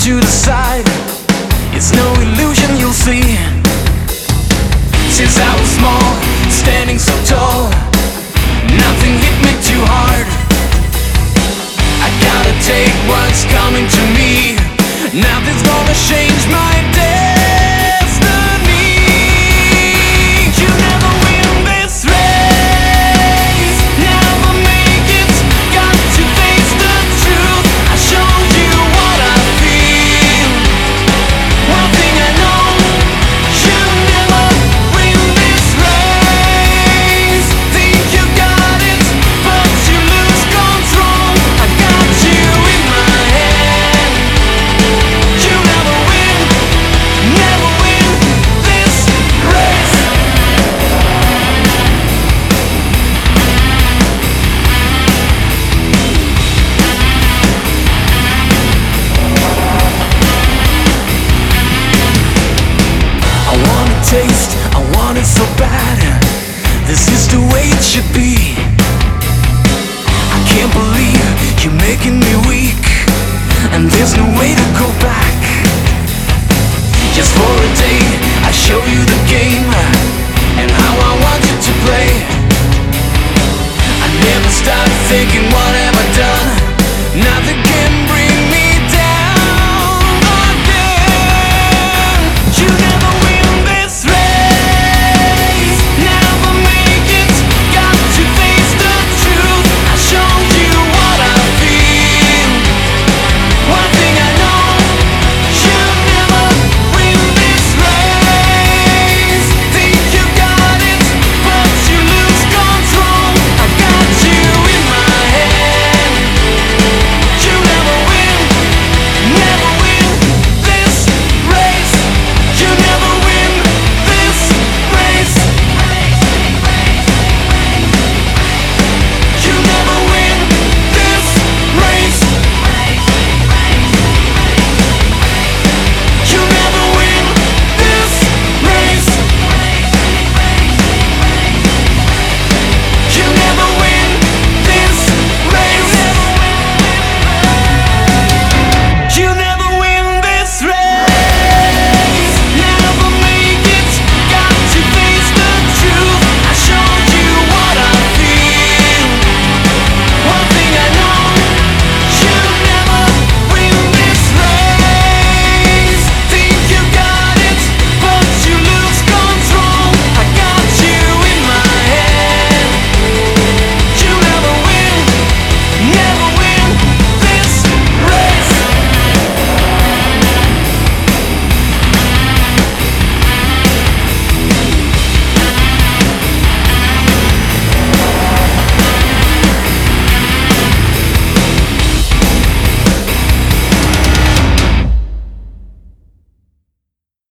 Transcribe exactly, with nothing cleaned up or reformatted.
to the side. It's no illusion, you'll see. Since I was small, standing so tall, nothing hit me too hard. I gotta take what's coming to me. Nothing's gonna change my destiny. You never win this race, never make it. Got to face the truth. I show you what I feel. One thing I know, you never win this race. Think you got it, but you lose control. I got you in my hand. You never win, never win this race. I want a taste, I want it so bad. This is the way it should be. I can't believe you're making me weak, and there's no way to go back. Just for a day, I show you the game.